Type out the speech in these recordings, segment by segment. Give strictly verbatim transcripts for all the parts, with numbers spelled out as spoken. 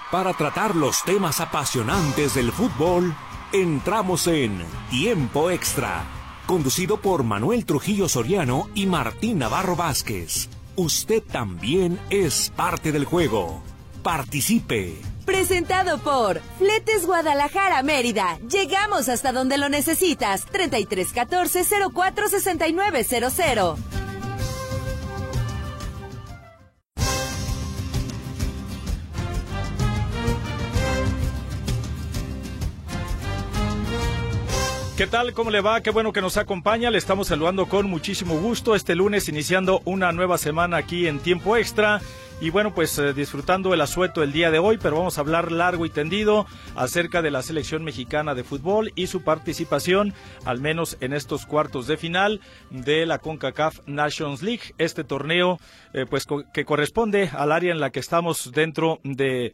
Para tratar los temas apasionantes del fútbol, entramos en Tiempo Extra, conducido por Manuel Trujillo Soriano y Martín Navarro Vázquez. Usted también es parte del juego. Participe. Presentado por Fletes Guadalajara Mérida. Llegamos hasta donde lo necesitas. treinta y tres catorce cero cuatro sesenta y nueve cero cero. ¿Qué tal? ¿Cómo le va? Qué bueno que nos acompaña. Le estamos saludando con muchísimo gusto este lunes, iniciando una nueva semana aquí en Tiempo Extra. Y bueno, pues eh, disfrutando el asueto el día de hoy, pero vamos a hablar largo y tendido acerca de la selección mexicana de fútbol y su participación, al menos en estos cuartos de final de la CONCACAF Nations League, este torneo eh, pues co- que corresponde al área en la que estamos dentro de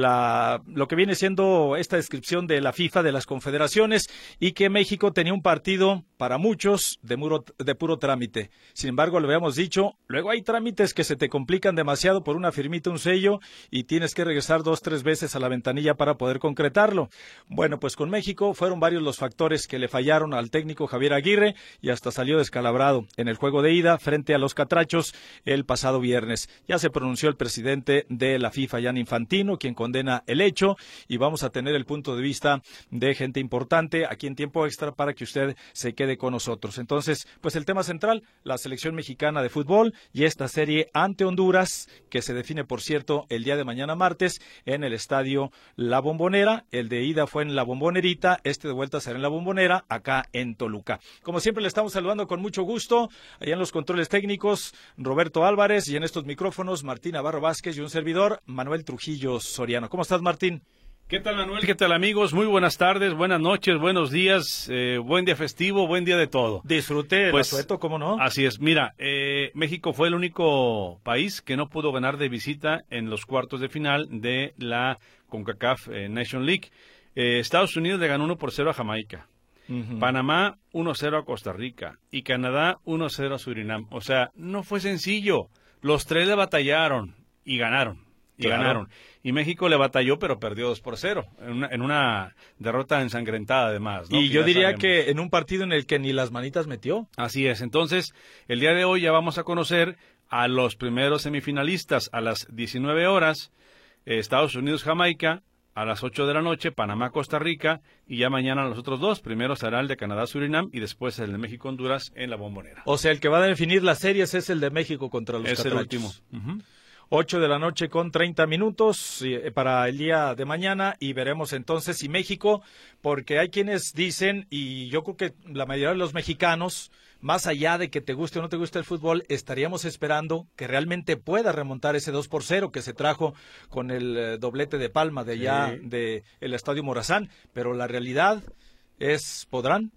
la lo que viene siendo esta descripción de la FIFA, de las confederaciones, y que México tenía un partido para muchos de, muro, de puro trámite. Sin embargo, lo habíamos dicho, luego hay trámites que se te complican demasiado por una firmita, un sello, y tienes que regresar dos, tres veces a la ventanilla para poder concretarlo. Bueno, pues con México fueron varios los factores que le fallaron al técnico Javier Aguirre y hasta salió descalabrado en el juego de ida frente a los Catrachos el pasado viernes. Ya se pronunció el presidente de la FIFA, Gianni Infantino, quien condena el hecho, y vamos a tener el punto de vista de gente importante aquí en Tiempo Extra para que usted se quede con nosotros. Entonces, pues el tema central, la selección mexicana de fútbol y esta serie ante Honduras, que se define, por cierto, el día de mañana martes en el estadio La Bombonera. El de ida fue en La Bombonerita, este de vuelta será en La Bombonera, acá en Toluca. Como siempre, le estamos saludando con mucho gusto, allá en los controles técnicos, Roberto Álvarez, y en estos micrófonos, Martín Navarro Vázquez y un servidor, Manuel Trujillo Soriano. ¿Cómo estás, Martín? ¿Qué tal, Manuel? ¿Qué tal, amigos? Muy buenas tardes, buenas noches, buenos días, eh, buen día festivo, buen día de todo. Disfrute el Pues, asueto, ¿cómo no? Así es. Mira, eh, México fue el único país que no pudo ganar de visita en los cuartos de final de la CONCACAF eh, Nation League. Eh, Estados Unidos le ganó uno por cero a Jamaica. Uh-huh. Panamá uno cero a Costa Rica. Y Canadá uno cero a Surinam. O sea, no fue sencillo. Los tres le batallaron y ganaron. Y claro. ganaron. Y México le batalló, pero perdió dos por cero, en una, en una derrota ensangrentada además, ¿no? Y que yo diría sabemos. que en un partido en el que ni las manitas metió. Así es. Entonces, el día de hoy ya vamos a conocer a los primeros semifinalistas a las diecinueve horas, eh, Estados Unidos-Jamaica, a las ocho de la noche, Panamá-Costa Rica, y ya mañana los otros dos. Primero será el de Canadá-Surinam y después el de México-Honduras en La Bombonera. O sea, el que va a definir las series es el de México contra los Es Catrachos. el último. Uh-huh. ocho de la noche con treinta minutos eh, para el día de mañana, y veremos entonces si México, porque hay quienes dicen, y yo creo que la mayoría de los mexicanos, más allá de que te guste o no te guste el fútbol, estaríamos esperando que realmente pueda remontar ese dos por cero que se trajo con el eh, doblete de Palma de allá sí. de el Estadio Morazán, pero la realidad es, ¿podrán?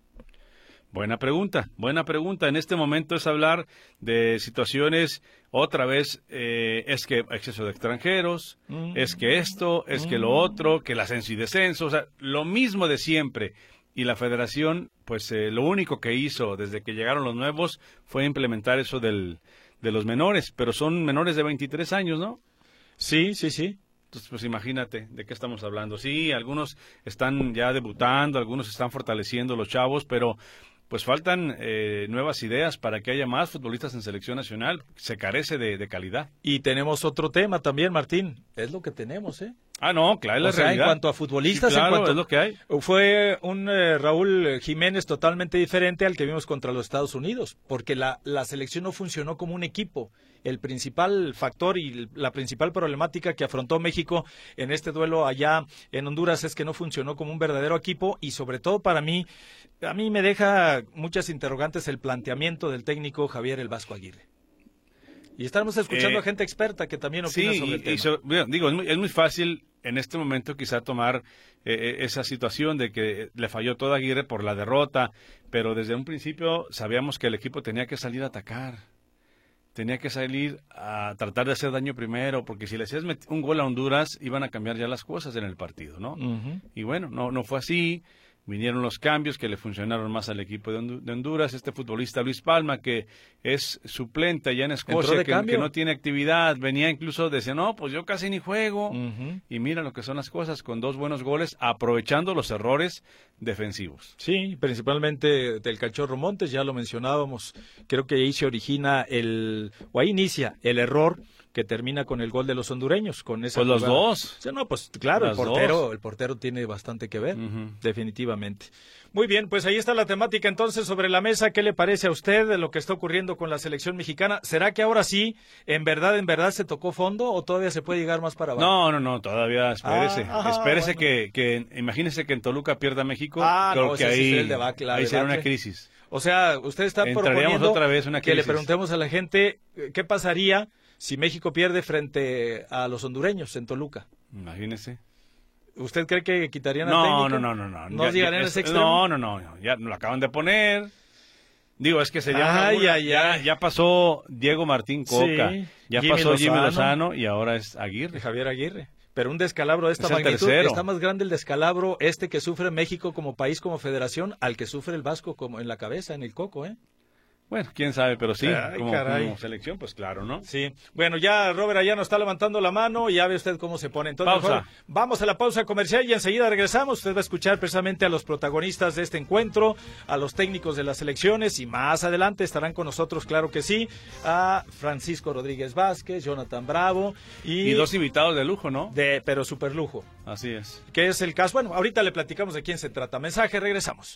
Buena pregunta, buena pregunta. En este momento es hablar de situaciones, otra vez, eh, es que exceso de extranjeros, mm. es que esto, es mm. que lo otro, que el ascenso y descenso, o sea, lo mismo de siempre. Y la federación, pues eh, lo único que hizo desde que llegaron los nuevos fue implementar eso del, de los menores, pero son menores de veintitrés años, ¿no? Sí, sí, sí. Entonces, pues imagínate de qué estamos hablando. Sí, algunos están ya debutando, algunos están fortaleciendo los chavos, pero pues faltan eh, nuevas ideas para que haya más futbolistas en selección nacional. Se carece de, de calidad. Y tenemos otro tema también, Martín. Es lo que tenemos, ¿eh? Ah, no, claro, es la o sea, realidad. En cuanto a futbolistas, sí, claro, en cuanto es lo que hay. Fue un eh, Raúl Jiménez totalmente diferente al que vimos contra los Estados Unidos, porque la, la selección no funcionó como un equipo. El principal factor y la principal problemática que afrontó México en este duelo allá en Honduras es que no funcionó como un verdadero equipo, y sobre todo para mí, a mí me deja muchas interrogantes el planteamiento del técnico Javier El Vasco Aguirre. Y estamos escuchando eh, a gente experta que también opina sí, sobre el y, tema. Y so, digo, es muy, es muy fácil en este momento quizá tomar eh, esa situación de que le falló todo a Aguirre por la derrota, pero desde un principio sabíamos que el equipo tenía que salir a atacar, tenía que salir a tratar de hacer daño primero, porque si le hacías un gol a Honduras iban a cambiar ya las cosas en el partido, ¿no? Uh-huh. Y bueno, no, no fue así. vinieron los cambios que le funcionaron más al equipo de Honduras. Este futbolista Luis Palma, que es suplente allá en Escocia, que, que no tiene actividad, venía incluso, decía, no, pues yo casi ni juego. Uh-huh. Y mira lo que son las cosas, con dos buenos goles, aprovechando los errores defensivos. Sí, principalmente del Cachorro Montes, ya lo mencionábamos, creo que ahí se origina el, o ahí inicia el error que termina con el gol de los hondureños, con esa pues los jugada. dos. Sí, no, pues claro, el portero, el portero tiene bastante que ver, uh-huh. definitivamente. Muy bien, pues ahí está la temática entonces sobre la mesa. ¿Qué le parece a usted de lo que está ocurriendo con la selección mexicana? ¿Será que ahora sí, en verdad, en verdad se tocó fondo o todavía se puede llegar más para abajo? No, no, no, todavía espérese. Ah, ajá, espérese bueno. que, que, imagínese que en Toluca pierda México. Ah, creo no, que ahí, sí el debacle, ahí será una crisis. O sea, usted está proponiendo otra vez una que le preguntemos a la gente qué pasaría si México pierde frente a los hondureños en Toluca. Imagínese. ¿Usted cree que quitarían no, al técnico? No, no, no, no. ¿No llegarían a ese extremo? No, no, no, no. Ya lo acaban de poner. Digo, es que se llama... Ay, una, ay, ya, ay. ya pasó Diego Martín Coca, sí, ya Jimmy pasó Lozano, Jimmy Lozano y ahora es Aguirre. Javier Aguirre. Pero un descalabro de esta es el magnitud, tercero. Está más grande el descalabro este que sufre México como país, como federación, al que sufre el Vasco como en la cabeza, en el coco, ¿eh? Bueno, quién sabe, pero sí, Ay, como, como selección, pues claro, ¿no? Sí. Bueno, ya Robert Ayano está levantando la mano y ya ve usted cómo se pone. Entonces, pausa. Mejor, vamos a la pausa comercial y enseguida regresamos. Usted va a escuchar precisamente a los protagonistas de este encuentro, a los técnicos de las selecciones y más adelante estarán con nosotros, claro que sí, a Francisco Rodríguez Vázquez, Jonathan Bravo y... Y dos invitados de lujo, ¿no? De, pero super lujo. Así es. ¿Qué es el caso? Bueno, ahorita le platicamos de quién se trata. Mensaje, regresamos.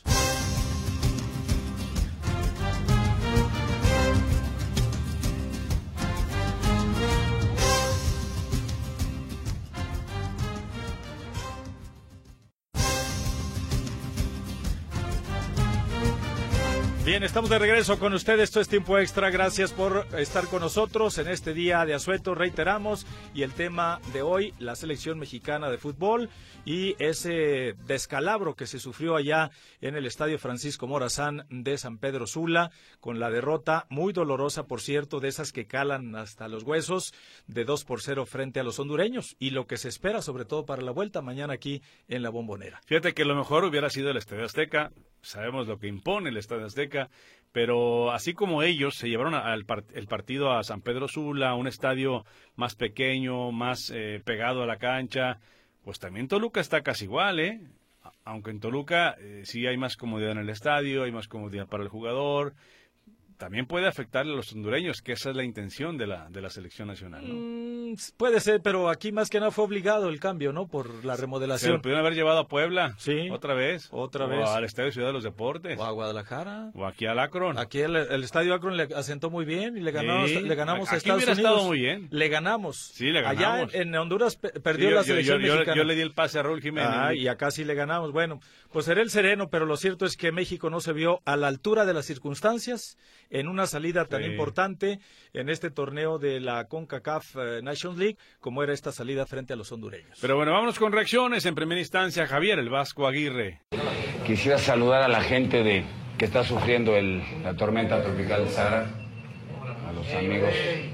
Bien, estamos de regreso con ustedes, esto es Tiempo Extra, gracias por estar con nosotros en este día de asueto, reiteramos, y el tema de hoy, la selección mexicana de fútbol y ese descalabro que se sufrió allá en el Estadio Francisco Morazán de San Pedro Sula, con la derrota muy dolorosa, por cierto, de esas que calan hasta los huesos, de dos por cero frente a los hondureños, y lo que se espera sobre todo para la vuelta mañana aquí en la Bombonera. Fíjate que lo mejor hubiera sido el Estadio Azteca. Sabemos lo que impone el Estadio Azteca, pero así como ellos se llevaron al part- el partido a San Pedro Sula, un estadio más pequeño, más eh, pegado a la cancha, pues también Toluca está casi igual, ¿eh? Aunque en Toluca eh, sí hay más comodidad en el estadio, hay más comodidad para el jugador, también puede afectarle a los hondureños, que esa es la intención de la de la selección nacional, ¿no? Mm, puede ser, pero aquí más que nada fue obligado el cambio, ¿no? Por la remodelación. Se lo pudieron haber llevado a Puebla, sí, otra vez, otra o vez, al Estadio Ciudad de los Deportes, o a Guadalajara, o aquí al Akron. Aquí el, el Estadio Akron le asentó muy bien y le ganamos, sí, le ganamos aquí a Estados hubiera Unidos. Estado muy bien. Le ganamos. Sí, le ganamos. Allá en, en Honduras pe perdió sí, yo, la selección yo, yo, mexicana. Yo, yo le di el pase a Raúl Jiménez. Ah, y acá sí le ganamos. Bueno, pues será el sereno, pero lo cierto es que México no se vio a la altura de las circunstancias en una salida tan sí. importante en este torneo de la CONCACAF eh, Nations League como era esta salida frente a los hondureños. Pero bueno, vámonos con reacciones. En primera instancia, Javier el Vasco Aguirre. Quisiera saludar a la gente de que está sufriendo el, la tormenta tropical Sara, a los amigos,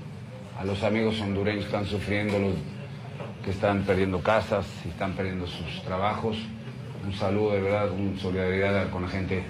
a los amigos hondureños que están sufriendo, los que están perdiendo casas y están perdiendo sus trabajos. Un saludo de verdad, una solidaridad con la gente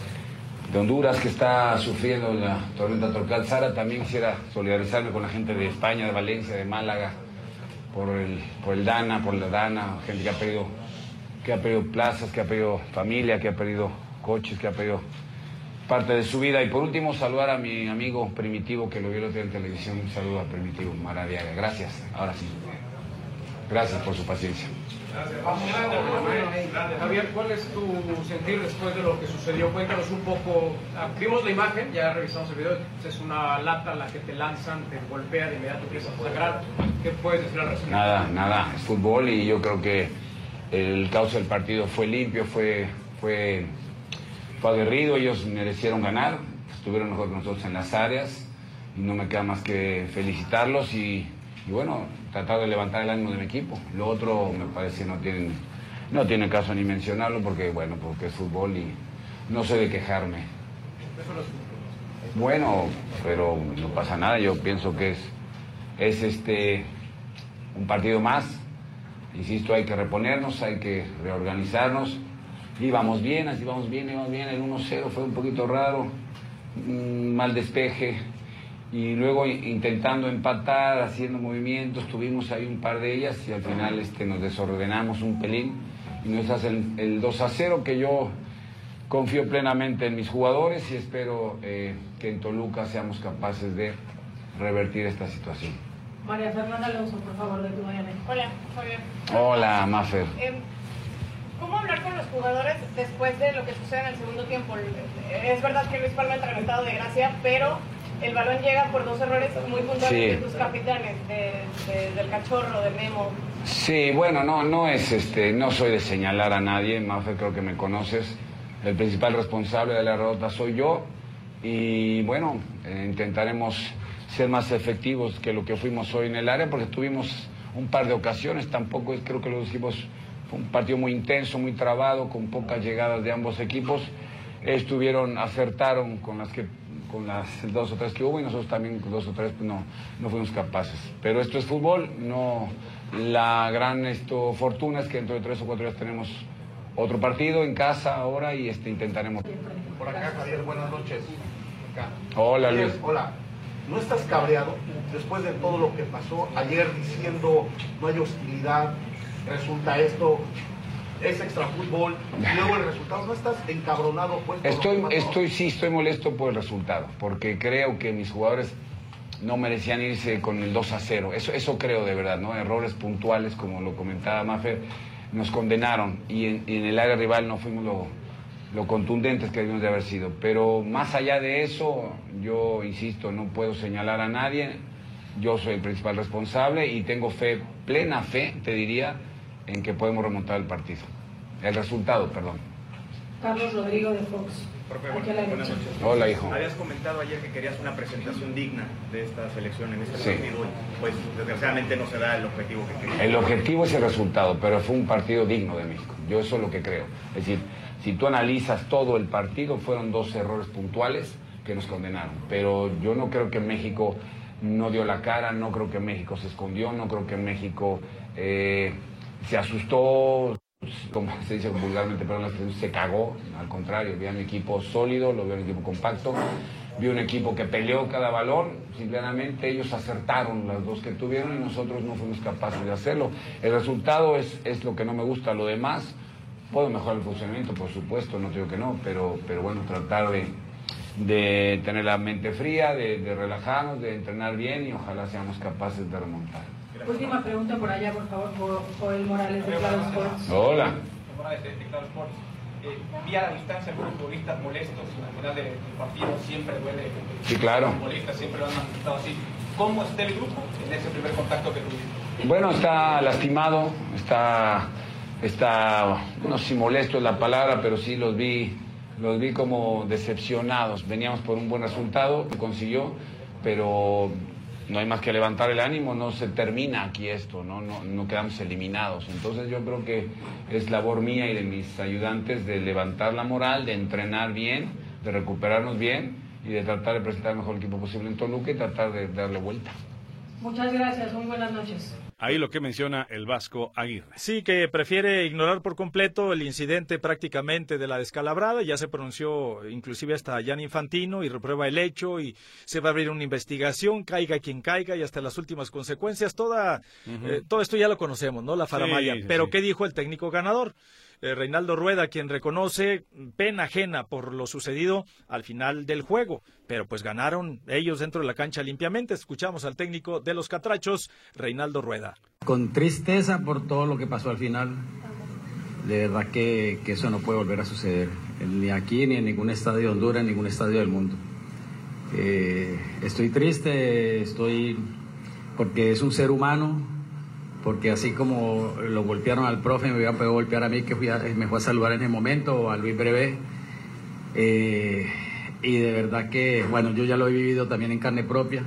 de Honduras que está sufriendo la tormenta tropical Sara. También quisiera solidarizarme con la gente de España, de Valencia, de Málaga, por el, por el Dana, por la Dana, gente que ha perdido, que ha perdido plazas, que ha perdido familia, que ha perdido coches, que ha perdido parte de su vida. Y por último, saludar a mi amigo Primitivo, que lo vio el otro día en televisión. Un saludo a Primitivo Maradiaga. Gracias, ahora sí. Gracias por su paciencia. Gracias. Gracias. Javier, ¿cuál es tu sentir después de lo que sucedió? Cuéntanos un poco. Vimos la imagen, ya revisamos el video. Es una lata la que te lanzan, te golpea de inmediato, empiezas a sangrar. ¿Qué puedes decir al respecto? Nada, nada. Es fútbol y yo creo que el cauce del partido fue limpio, fue, fue, fue aguerrido. Ellos merecieron ganar. Estuvieron mejor que nosotros en las áreas. Y no me queda más que felicitarlos y, y bueno, tratar de levantar el ánimo de mi equipo. Lo otro me parece que no tienen, no tiene caso ni mencionarlo porque, bueno, porque es fútbol y no sé de quejarme. Bueno, pero no pasa nada. Yo pienso que es, es este, un partido más. Insisto, hay que reponernos, hay que reorganizarnos íbamos bien, así íbamos bien, íbamos bien, el uno cero fue un poquito raro, un mal despeje, y luego intentando empatar, haciendo movimientos, tuvimos ahí un par de ellas y al final este, nos desordenamos un pelín y nos hacen el, el dos a cero, que yo confío plenamente en mis jugadores y espero eh, que en Toluca seamos capaces de revertir esta situación. María Fernanda Alonso, por favor, de tu Miami. Hola, Javier. Hola, Mafer. Eh, ¿Cómo hablar con los jugadores después de lo que sucede en el segundo tiempo? Es verdad que Luis Palma entra en estado de gracia, pero el balón llega por dos errores muy puntuales sí. de tus capitanes, de, de, del Cachorro, de Memo. Sí, bueno, no, no es, este, no soy de señalar a nadie, Mafer, creo que me conoces. El principal responsable de la derrota soy yo y bueno, eh, intentaremos ser más efectivos que lo que fuimos hoy en el área porque tuvimos un par de ocasiones, tampoco es, creo que lo dijimos, fue un partido muy intenso, muy trabado, con pocas llegadas de ambos equipos. Estuvieron, acertaron con las que con las dos o tres que hubo y nosotros también con dos o tres pues no, no fuimos capaces. Pero esto es fútbol, no, la gran esto, fortuna es que dentro de tres o cuatro días tenemos otro partido en casa ahora y este intentaremos. Por acá, Javier, buenas noches. Acá. Hola, Javier, Luis. Hola. ¿No estás cabreado después de todo lo que pasó ayer diciendo no hay hostilidad, resulta esto, es extrafútbol, y luego el resultado? ¿No estás encabronado? Pues, estoy, estoy, sí, estoy molesto por el resultado, porque creo que mis jugadores no merecían irse con el dos a cero. Eso, eso creo de verdad, ¿no? Errores puntuales, como lo comentaba Mafer, nos condenaron y en, y en el área rival no fuimos lo, lo contundentes que debimos de haber sido. Pero más allá de eso, yo insisto, no puedo señalar a nadie. Yo soy el principal responsable y tengo fe, plena fe, te diría, en que podemos remontar el partido. El resultado, perdón. Carlos Rodrigo de Fox. Profe, buenas noches. Hola, hijo. Habías comentado ayer que querías una presentación digna de esta selección en este sí. partido. Pues desgraciadamente no se da el objetivo que querías. El objetivo es el resultado, pero fue un partido digno de México. Yo eso es lo que creo. Es decir, si tú analizas todo el partido, fueron dos errores puntuales que nos condenaron. Pero yo no creo que México no dio la cara, no creo que México se escondió, no creo que México eh, se asustó, como se dice vulgarmente, pero se cagó. Al contrario, vi a mi equipo sólido, lo vi a un equipo compacto, vi un equipo que peleó cada balón. Simplemente ellos acertaron las dos que tuvieron y nosotros no fuimos capaces de hacerlo. El resultado es, es lo que no me gusta. Lo demás, puedo mejorar el funcionamiento, por supuesto, no digo que no, pero, pero bueno, tratar de, de tener la mente fría, de, de relajarnos, de entrenar bien y ojalá seamos capaces de remontar. Última pregunta por allá, por favor, por Joel Morales de Claro Sports. Hola. Morales de Claro Sports. Eh, vi a la distancia algunos futbolistas molestos al final del partido, siempre duele. Sí, claro. Los futbolistas siempre lo han manifestado así. ¿Cómo está el grupo en ese primer contacto que tuviste? Bueno, está lastimado, está, está, no sé si molesto es la palabra, pero sí los vi, los vi como decepcionados. Veníamos por un buen resultado, se consiguió, pero no hay más que levantar el ánimo, no se termina aquí esto, ¿no? No, no quedamos eliminados. Entonces yo creo que es labor mía y de mis ayudantes de levantar la moral, de entrenar bien, de recuperarnos bien y de tratar de presentar el mejor equipo posible en Toluca y tratar de darle vuelta. Muchas gracias, muy buenas noches. Ahí lo que menciona el Vasco Aguirre. Sí, que prefiere ignorar por completo el incidente prácticamente de la descalabrada. Ya se pronunció inclusive hasta Gianni Infantino y reprueba el hecho y se va a abrir una investigación, caiga quien caiga y hasta las últimas consecuencias. Toda, uh-huh. eh, todo esto ya lo conocemos, ¿no? La faramaya. Sí, sí, Pero sí. ¿Qué dijo el técnico ganador? Eh, Reinaldo Rueda, quien reconoce pena ajena por lo sucedido al final del juego, pero pues ganaron ellos dentro de la cancha limpiamente. Escuchamos al técnico de los Catrachos, Reinaldo Rueda. Con tristeza por todo lo que pasó al final, de verdad que, que eso no puede volver a suceder, ni aquí, ni en ningún estadio de Honduras, ni en ningún estadio del mundo. Eh, estoy triste, estoy porque es un ser humano, porque así como lo golpearon al profe, me hubieran podido golpear a mí, que fui a, me fue a saludar en ese momento, o a Luis Brevé. Eh, y de verdad que, bueno, yo ya lo he vivido también en carne propia,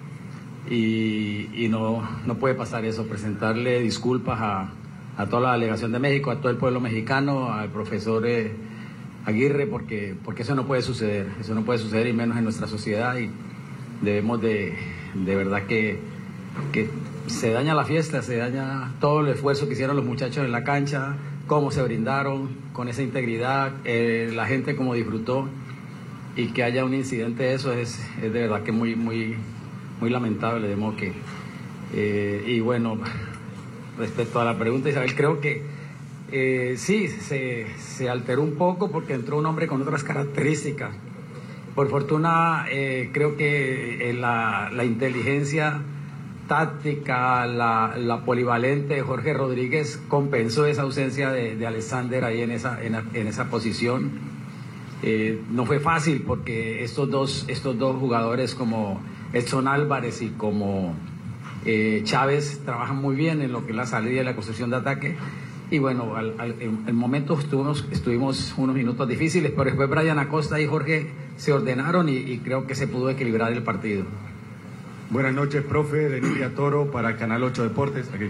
y, y no, no puede pasar eso, presentarle disculpas a, a toda la delegación de México, a todo el pueblo mexicano, al profesor eh, Aguirre, porque, porque eso no puede suceder, eso no puede suceder y menos en nuestra sociedad, y debemos de, de verdad que... que se daña la fiesta, se daña todo el esfuerzo que hicieron los muchachos en la cancha, cómo se brindaron, con esa integridad, eh, la gente como disfrutó, y que haya un incidente de eso es, es de verdad que muy, muy, muy lamentable, de modo que, eh, y bueno, respecto a la pregunta, Isabel, creo que eh, sí, se, se alteró un poco porque entró un hombre con otras características. Por fortuna, eh, creo que eh, la, la inteligencia táctica, la, la polivalente de Jorge Rodríguez compensó esa ausencia de, de Alexander ahí en esa, en, en esa posición. Eh, no fue fácil porque estos dos, estos dos jugadores como Edson Álvarez y como eh, Chávez trabajan muy bien en lo que es la salida y la construcción de ataque. Y bueno, al, al, en, en momentos estuvimos, estuvimos unos minutos difíciles, pero después Brian Acosta y Jorge se ordenaron y, y creo que se pudo equilibrar el partido. Buenas noches, profe, de Lidia Toro para Canal ocho Deportes. Aquí.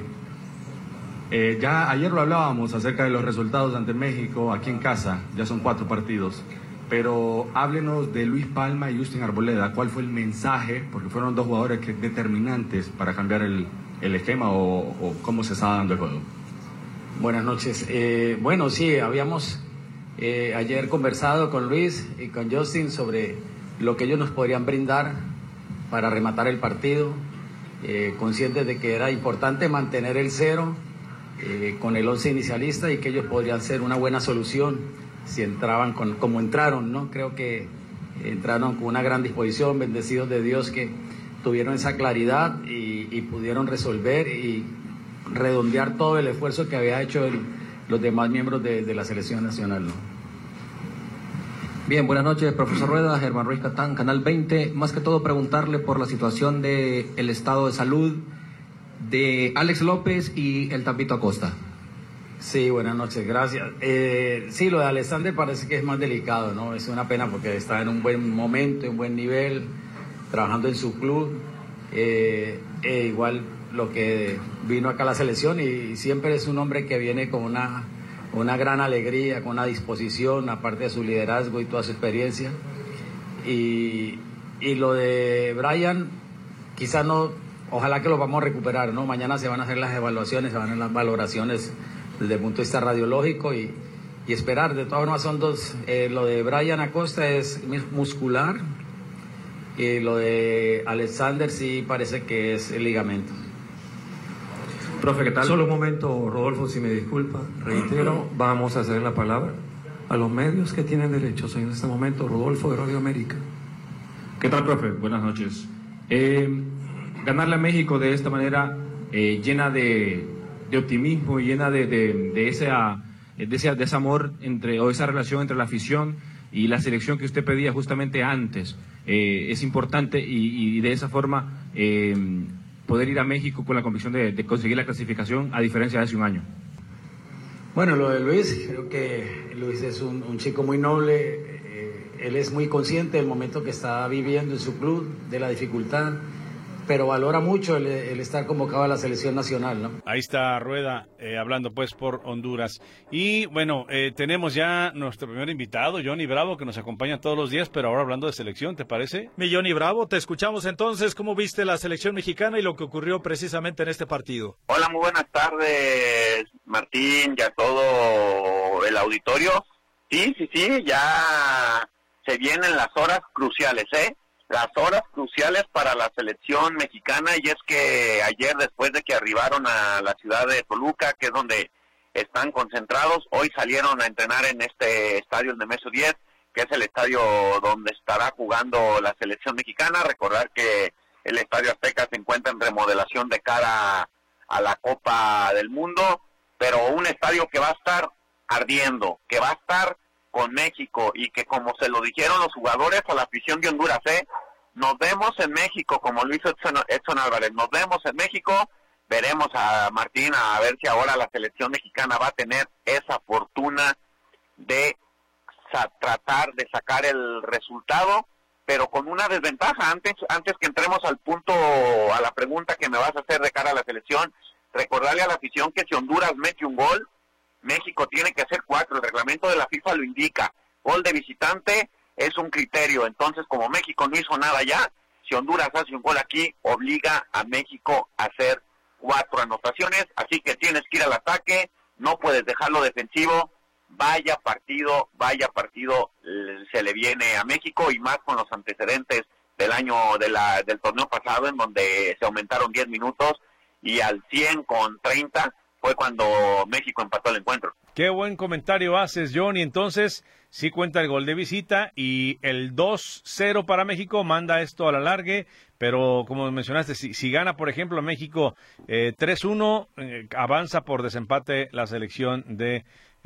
Eh, ya ayer lo hablábamos acerca de los resultados ante México aquí en casa, ya son cuatro partidos, pero háblenos de Luis Palma y Justin Arboleda. ¿Cuál fue el mensaje? Porque fueron dos jugadores que, determinantes para cambiar el, el esquema o, o cómo se estaba dando el juego. Buenas noches. Eh, bueno, sí, habíamos eh, ayer conversado con Luis y con Justin sobre lo que ellos nos podrían brindar para rematar el partido, eh, conscientes de que era importante mantener el cero eh, con el once inicialista y que ellos podrían ser una buena solución si entraban con, como entraron, ¿no? Creo que entraron con una gran disposición, bendecidos de Dios que tuvieron esa claridad y, y pudieron resolver y redondear todo el esfuerzo que había hecho el, los demás miembros de, de la selección nacional, ¿no? Bien, buenas noches, profesor Rueda, Germán Ruiz Catán, Canal veinte. Más que todo preguntarle por la situación del el estado de salud de Alex López y el Tapito Acosta. Sí, buenas noches, gracias. Eh, sí, lo de Alexander parece que es más delicado, ¿no? Es una pena porque está en un buen momento, en un buen nivel, trabajando en su club. Eh, eh, igual lo que vino acá a la selección y siempre es un hombre que viene con una, una gran alegría, con una disposición, aparte de su liderazgo y toda su experiencia. Y, y lo de Brian, quizás no, ojalá que lo vamos a recuperar, ¿no? Mañana se van a hacer las evaluaciones, se van a hacer las valoraciones desde el punto de vista radiológico y, y esperar. De todas formas son dos, eh, lo de Brian Acosta es muscular y lo de Alexander sí parece que es el ligamento. Profe, ¿qué tal? Solo un momento, Rodolfo, si me disculpa, reitero, vamos a ceder la palabra a los medios que tienen derechos en este momento. Rodolfo de Radio América. ¿Qué tal, profe? Buenas noches. Eh, ganarle a México de esta manera eh, llena de, de optimismo y llena de, de, de, esa, de, ese, de ese amor entre, o esa relación entre la afición y la selección que usted pedía justamente antes. Eh, es importante y, y de esa forma eh, poder ir a México con la convicción de, de conseguir la clasificación a diferencia de hace un año. Bueno, lo de Luis, creo que Luis es un, un chico muy noble, eh, él es muy consciente del momento que está viviendo en su club, de la dificultad, pero valora mucho el, el estar convocado a la selección nacional, ¿no? Ahí está Rueda eh, hablando pues por Honduras. Y bueno, eh, tenemos ya nuestro primer invitado, Johnny Bravo, que nos acompaña todos los días, pero ahora hablando de selección, ¿te parece? Mi Johnny Bravo, te escuchamos entonces. ¿Cómo viste la selección mexicana y lo que ocurrió precisamente en este partido? Hola, muy buenas tardes, Martín, y a todo el auditorio. Sí, sí, sí, ya se vienen las horas cruciales, ¿eh? Las horas cruciales para la selección mexicana, y es que ayer, después de que arribaron a la ciudad de Toluca, que es donde están concentrados, hoy salieron a entrenar en este estadio, el Nemesio diez, que es el estadio donde estará jugando la selección mexicana. Recordar que el Estadio Azteca se encuentra en remodelación de cara a la Copa del Mundo, pero un estadio que va a estar ardiendo, que va a estar con México, y que, como se lo dijeron los jugadores a la afición de Honduras, ¿eh? Nos vemos en México, como lo hizo Edson, Edson Álvarez, nos vemos en México. Veremos a Martín a ver si ahora la selección mexicana va a tener esa fortuna de sa- tratar de sacar el resultado, pero con una desventaja. Antes, antes que entremos al punto, a la pregunta que me vas a hacer de cara a la selección, recordarle a la afición que si Honduras mete un gol, México tiene que hacer cuatro. El reglamento de la FIFA lo indica. Gol de visitante es un criterio. Entonces, como México no hizo nada ya, si Honduras hace un gol aquí, obliga a México a hacer cuatro anotaciones, así que tienes que ir al ataque, no puedes dejarlo defensivo. Vaya partido, vaya partido se le viene a México, y más con los antecedentes del año de la, del torneo pasado, en donde se aumentaron diez minutos y al cien con treinta fue cuando México empató el encuentro. Qué buen comentario haces, John, y entonces sí cuenta el gol de visita y el dos cero para México manda esto a la largue, pero como mencionaste, si, si gana, por ejemplo, México eh, tres uno, eh, avanza por desempate la selección de,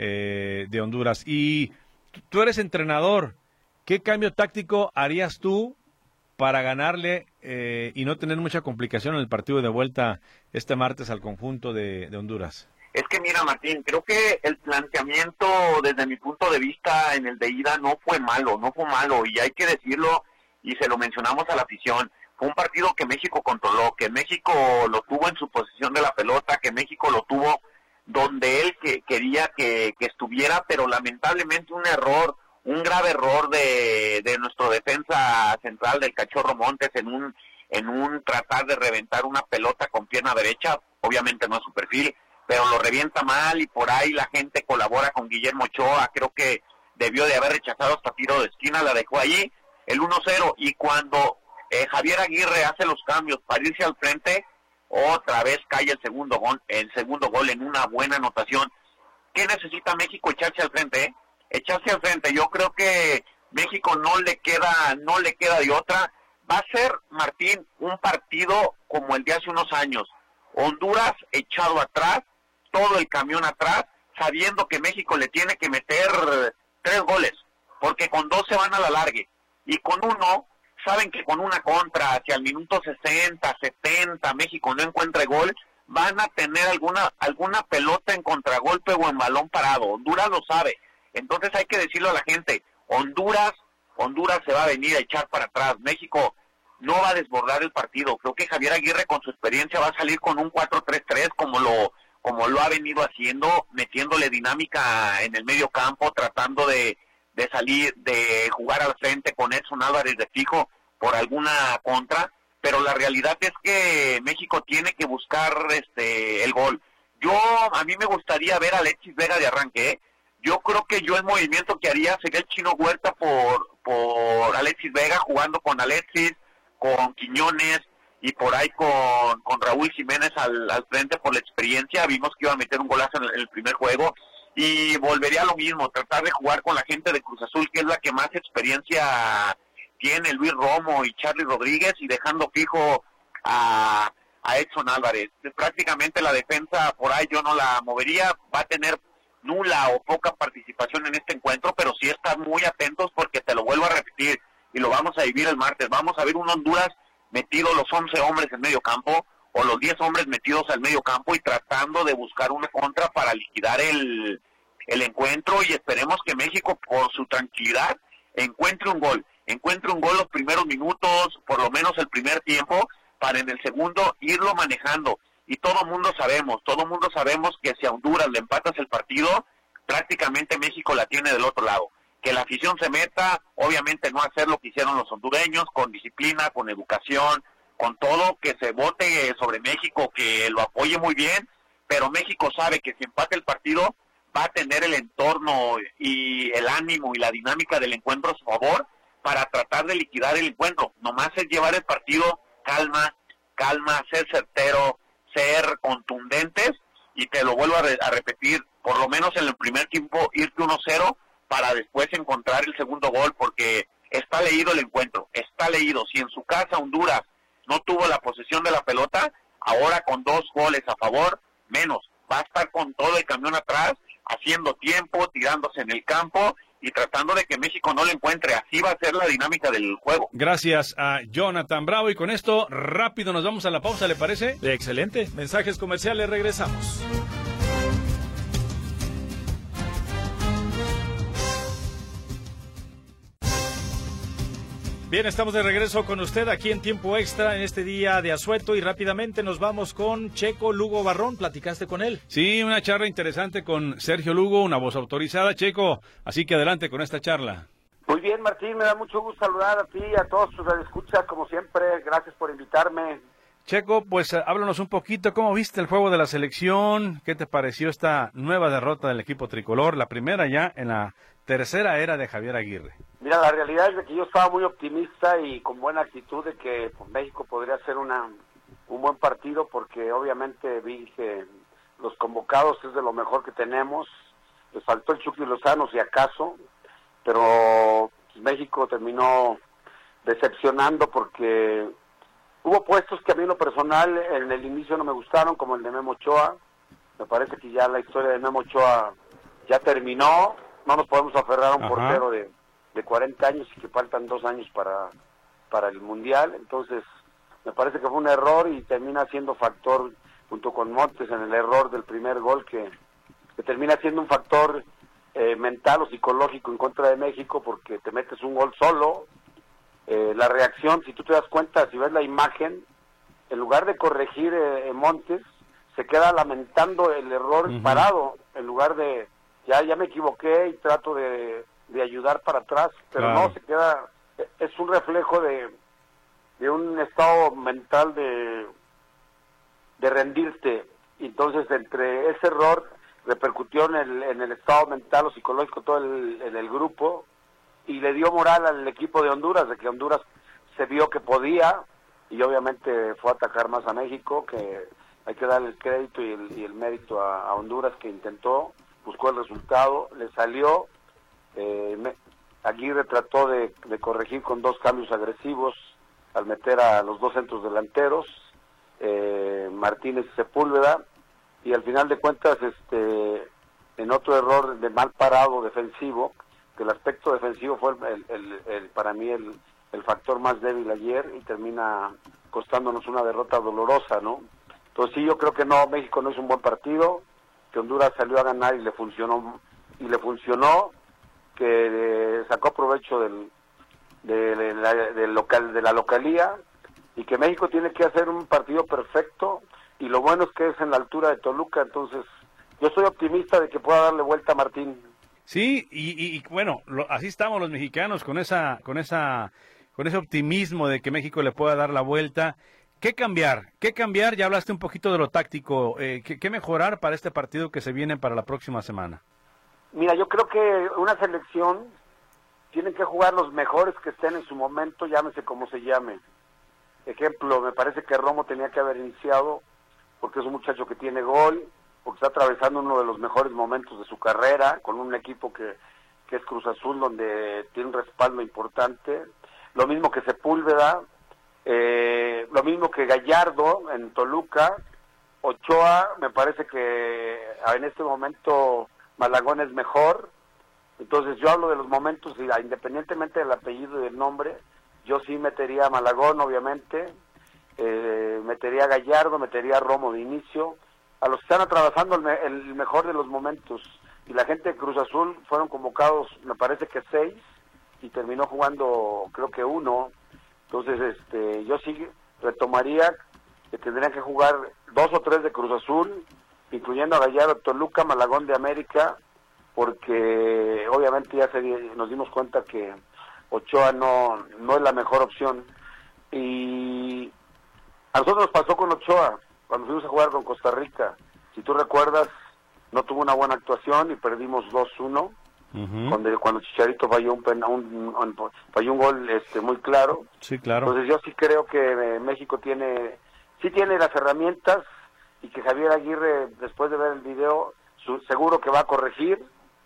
eh, de Honduras. Y tú eres entrenador, ¿qué cambio táctico harías tú para ganarle eh, y no tener mucha complicación en el partido de vuelta este martes al conjunto de, de Honduras? Es que mira, Martín, creo que el planteamiento desde mi punto de vista en el de ida no fue malo, no fue malo, y hay que decirlo, y se lo mencionamos a la afición. Fue un partido que México controló, que México lo tuvo en su posición de la pelota, que México lo tuvo donde él que quería que, que estuviera, pero lamentablemente un error, un grave error de, de nuestro defensa central, del Cachorro Montes, en un, en un tratar de reventar una pelota con pierna derecha. Obviamente no es su perfil, pero lo revienta mal, y por ahí la gente colabora con Guillermo Ochoa. Creo que debió de haber rechazado hasta tiro de esquina, la dejó ahí, el uno cero, y cuando eh, Javier Aguirre hace los cambios para irse al frente, otra vez cae el segundo gol, el segundo gol en una buena anotación. ¿Qué necesita México? Echarse al frente, ¿eh? Echarse al frente. Yo creo que México no le queda, no le queda de otra. Va a ser, Martín, un partido como el de hace unos años. Honduras echado atrás, todo el camión atrás, sabiendo que México le tiene que meter tres goles, porque con dos se van a la largue, y con uno, saben que con una contra, hacia el minuto sesenta, setenta, México no encuentre gol, van a tener alguna alguna pelota en contragolpe o en balón parado. Honduras lo sabe. Entonces hay que decirle a la gente, Honduras, Honduras se va a venir a echar para atrás. México no va a desbordar el partido. Creo que Javier Aguirre con su experiencia va a salir con un cuatro tres tres como lo como lo ha venido haciendo, metiéndole dinámica en el medio campo, tratando de, de salir, de jugar al frente con Edson Álvarez de fijo por alguna contra, pero la realidad es que México tiene que buscar este el gol. Yo, a mí me gustaría ver a Alexis Vega de arranque, ¿eh? Yo creo que yo el movimiento que haría sería el Chino Huerta por, por Alexis Vega, jugando con Alexis, con Quiñones, y por ahí con, con Raúl Jiménez al, al frente por la experiencia. Vimos que iba a meter un golazo en el, en el primer juego, y volvería a lo mismo, tratar de jugar con la gente de Cruz Azul, que es la que más experiencia tiene, Luis Romo y Charly Rodríguez, y dejando fijo a, a Edson Álvarez. Prácticamente la defensa por ahí yo no la movería, va a tener nula o poca participación en este encuentro, pero sí estar muy atentos, porque te lo vuelvo a repetir, y lo vamos a vivir el martes. Vamos a ver un Honduras metido los once hombres en medio campo, o los diez hombres metidos al medio campo, y tratando de buscar una contra para liquidar el, el encuentro, y esperemos que México, por su tranquilidad, encuentre un gol, encuentre un gol los primeros minutos, por lo menos el primer tiempo, para en el segundo irlo manejando. Y todo mundo sabemos, todo mundo sabemos que si a Honduras le empatas el partido, prácticamente México la tiene del otro lado. Que la afición se meta, obviamente no hacer lo que hicieron los hondureños, con disciplina, con educación, con todo, que se vote sobre México, que lo apoye muy bien, pero México sabe que si empate el partido va a tener el entorno y el ánimo y la dinámica del encuentro a su favor para tratar de liquidar el encuentro. Nomás es llevar el partido, calma, calma, ser certero, ser contundentes, y te lo vuelvo a, re- a repetir, por lo menos en el primer tiempo irte uno cero, para después encontrar el segundo gol, porque está leído el encuentro, está leído. Si en su casa Honduras no tuvo la posesión de la pelota, ahora con dos goles a favor, menos, va a estar con todo el camión atrás, haciendo tiempo, tirándose en el campo y tratando de que México no lo encuentre. Así va a ser la dinámica del juego. Gracias a Jonathan Bravo, y con esto rápido nos vamos a la pausa, ¿le parece? Excelente, mensajes comerciales, regresamos. Bien, estamos de regreso con usted aquí en Tiempo Extra en este día de asueto, y rápidamente nos vamos con Checo Lugo Barrón. ¿Platicaste con él? Sí, una charla interesante con Sergio Lugo, una voz autorizada, Checo, así que adelante con esta charla. Muy bien, Martín, me da mucho gusto saludar a ti y a todos tus radioescuchas, como siempre. Gracias por invitarme. Checo, pues eh, háblanos un poquito, ¿cómo viste el juego de la selección? ¿Qué te pareció esta nueva derrota del equipo tricolor? La primera ya en la tercera era de Javier Aguirre. Mira, la realidad es de que yo estaba muy optimista y con buena actitud de que pues, México podría hacer una un buen partido, porque obviamente vi que los convocados es de lo mejor que tenemos. Les faltó el Chucky Lozano, si acaso, pero pues, México terminó decepcionando porque hubo puestos que a mí en lo personal en el inicio no me gustaron, como el de Memo Ochoa. Me parece que ya la historia de Memo Ochoa ya terminó. No nos podemos aferrar a un Ajá. portero de, de cuarenta años y que faltan dos años para, para el Mundial. Entonces, me parece que fue un error y termina siendo factor, junto con Montes, en el error del primer gol, que, que termina siendo un factor eh, mental o psicológico en contra de México, porque te metes un gol solo. Eh, la reacción, si tú te das cuenta, si ves la imagen, en lugar de corregir eh, Montes, se queda lamentando el error uh-huh. parado, en lugar de, ya ya me equivoqué y trato de, de ayudar para atrás, pero claro. no, se queda, es un reflejo de, de un estado mental de, de rendirte. Entonces, entre ese error repercutió en el, en el estado mental o psicológico todo el, en el grupo, y le dio moral al equipo de Honduras, de que Honduras se vio que podía, y obviamente fue a atacar más a México, que hay que darle el crédito y el, y el mérito a, a Honduras, que intentó, buscó el resultado, le salió. eh, me, Aguirre trató de, de corregir con dos cambios agresivos al meter a los dos centros delanteros, eh, Martínez y Sepúlveda, y al final de cuentas, este, en otro error de mal parado defensivo, que el aspecto defensivo fue el, el, el, el, para mí el, el factor más débil ayer, y termina costándonos una derrota dolorosa, ¿no? Entonces sí, yo creo que no, México no hizo un buen partido, que Honduras salió a ganar y le funcionó, y le funcionó, que eh, sacó provecho del, de, de, la, del local, de la localía, y que México tiene que hacer un partido perfecto, y lo bueno es que es en la altura de Toluca. Entonces yo soy optimista de que pueda darle vuelta a Martín. Sí, y, y, y bueno, lo, así estamos los mexicanos, con esa, con esa, con ese optimismo de que México le pueda dar la vuelta. ¿Qué cambiar? ¿Qué cambiar? Ya hablaste un poquito de lo táctico. Eh, ¿qué, ¿Qué mejorar para este partido que se viene para la próxima semana? Mira, yo creo que una selección tienen que jugar los mejores que estén en su momento, llámese como se llame. Ejemplo, me parece que Romo tenía que haber iniciado, porque es un muchacho que tiene gol, porque está atravesando uno de los mejores momentos de su carrera, con un equipo que, que es Cruz Azul, donde tiene un respaldo importante. Lo mismo que Sepúlveda, eh, lo mismo que Gallardo en Toluca. Ochoa, me parece que en este momento Malagón es mejor. Entonces yo hablo de los momentos, y independientemente del apellido y del nombre, yo sí metería a Malagón, obviamente, eh, metería a Gallardo, metería a Romo de inicio, a los que están atravesando el, me el mejor de los momentos. Y la gente de Cruz Azul fueron convocados, me parece que seis, y terminó jugando creo que uno. Entonces este yo sí retomaría que tendrían que jugar dos o tres de Cruz Azul, incluyendo a Gallardo, Toluca, Malagón de América, porque obviamente ya se, nos dimos cuenta que Ochoa no, no es la mejor opción. Y a nosotros nos pasó con Ochoa cuando fuimos a jugar con Costa Rica. Si tú recuerdas, no tuvo una buena actuación y perdimos dos uno, uh-huh. cuando, cuando Chicharito falló un, pena, un, un, falló un gol este, muy claro. Sí, claro. Entonces yo sí creo que eh, México tiene, sí tiene las herramientas, y que Javier Aguirre, después de ver el video, su, seguro que va a corregir,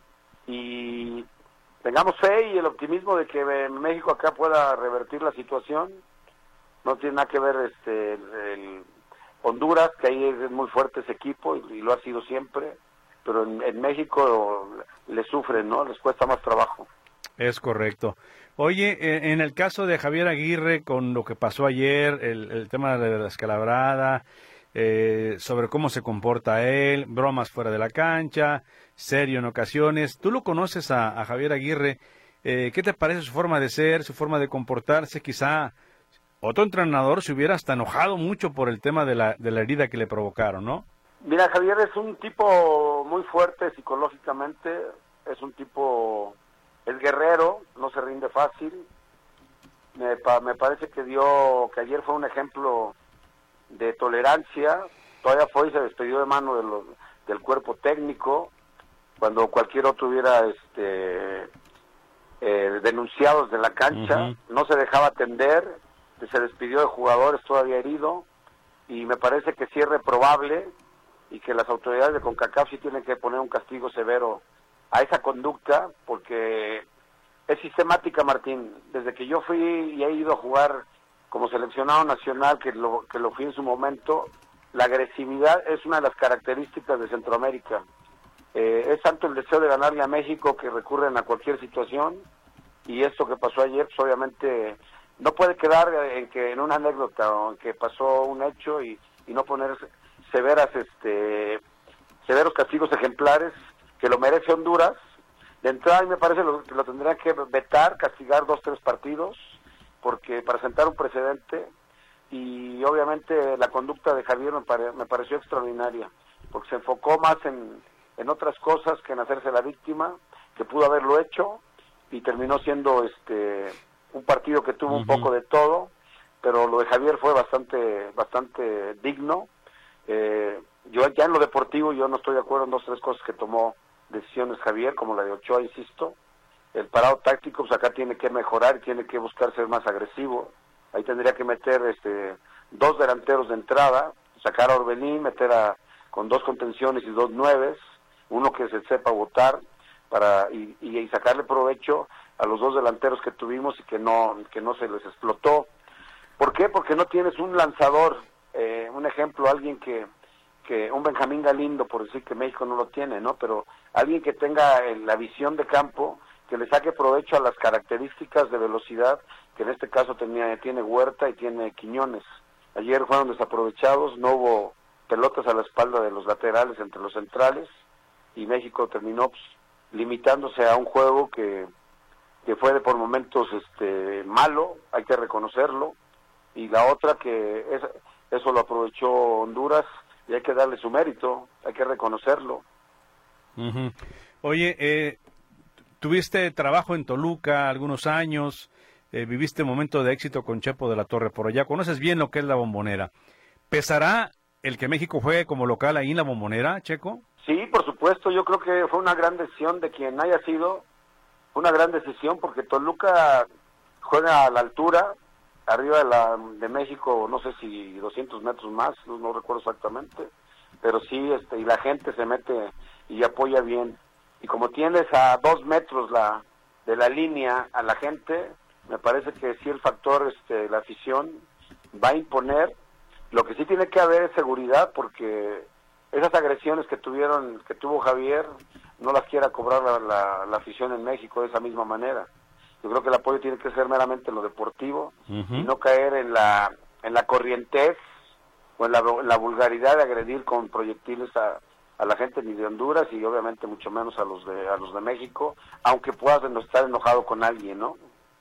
y tengamos fe y el optimismo de que eh, México acá pueda revertir la situación. No tiene nada que ver este el, el Honduras, que ahí es muy fuerte ese equipo, y, y lo ha sido siempre, pero en, en México le sufren, ¿no? Les cuesta más trabajo. Es correcto. Oye, en el caso de Javier Aguirre, con lo que pasó ayer, el, el tema de la escalabrada, eh, sobre cómo se comporta él, bromas fuera de la cancha, serio en ocasiones, tú lo conoces a, a Javier Aguirre, eh, ¿qué te parece su forma de ser, su forma de comportarse? Quizá otro entrenador se hubiera hasta enojado mucho por el tema de la, de la herida que le provocaron, ¿no? Mira, Javier es un tipo muy fuerte psicológicamente, es un tipo, es guerrero, no se rinde fácil. Me, pa, me parece que dio, que ayer fue un ejemplo de tolerancia. Todavía fue y se despidió de mano de los, del cuerpo técnico, cuando cualquier otro hubiera este, eh, denunciado desde la cancha. Uh-huh. No se dejaba atender, se despidió de jugadores todavía herido, y me parece que sí es reprobable y que las autoridades de CONCACAF sí tienen que poner un castigo severo a esa conducta, porque es sistemática, Martín. Desde que yo fui y he ido a jugar como seleccionado nacional, que lo, que lo fui en su momento, la agresividad es una de las características de Centroamérica. Eh, es tanto el deseo de ganarle a México que recurren a cualquier situación, y esto que pasó ayer, pues obviamente no puede quedar en que en una anécdota o en que pasó un hecho y, y no poner severas, este, severos castigos ejemplares, que lo merece Honduras. De entrada, a mí me parece lo, que lo tendrían que vetar, castigar dos, tres partidos, porque para sentar un precedente. Y obviamente la conducta de Javier me, pare, me pareció extraordinaria, porque se enfocó más en, en otras cosas que en hacerse la víctima, que pudo haberlo hecho, y terminó siendo este un partido que tuvo uh-huh. un poco de todo, pero lo de Javier fue bastante bastante digno. Eh, yo ya en lo deportivo yo no estoy de acuerdo en dos tres cosas que tomó decisiones Javier, como la de Ochoa, insisto. El parado táctico, pues acá tiene que mejorar, tiene que buscar ser más agresivo. Ahí tendría que meter este dos delanteros de entrada, sacar a Orbelín, meter a con dos contenciones y dos nueves, uno que se sepa votar para y, y, y sacarle provecho a los dos delanteros que tuvimos y que no que no se les explotó. ¿Por qué? Porque no tienes un lanzador, eh, un ejemplo, alguien que que un Benjamín Galindo, por decir que México no lo tiene, ¿no? Pero alguien que tenga la visión de campo, que le saque provecho a las características de velocidad que en este caso tenía, tiene Huerta y tiene Quiñones. Ayer fueron desaprovechados, no hubo pelotas a la espalda de los laterales entre los centrales, y México terminó pues, limitándose a un juego que, que fue de por momentos este malo, hay que reconocerlo, y la otra que es, eso lo aprovechó Honduras, y hay que darle su mérito, hay que reconocerlo. Uh-huh. Oye, eh, tuviste trabajo en Toluca algunos años, eh, viviste un momento de éxito con Chepo de la Torre por allá, conoces bien lo que es la Bombonera. ¿Pesará el que México juegue como local ahí en la Bombonera, Checo? Sí, por supuesto, yo creo que fue una gran decisión de quien haya sido, una gran decisión, porque Toluca juega a la altura, arriba de la de México, no sé si doscientos metros más, no, no recuerdo exactamente, pero sí, este, y la gente se mete y apoya bien. Y como tienes a dos metros la de la línea a la gente, me parece que sí el factor, este, la afición va a imponer. Lo que sí tiene que haber es seguridad, porque esas agresiones que tuvieron, que tuvo Javier, no las quiera cobrar la, la, la afición en México de esa misma manera. Yo creo que el apoyo tiene que ser meramente en lo deportivo, uh-huh. y no caer en la en la corrientez o en la, en la vulgaridad de agredir con proyectiles a, a la gente ni de Honduras, y obviamente mucho menos a los de a los de México, aunque puedas estar enojado con alguien, ¿no?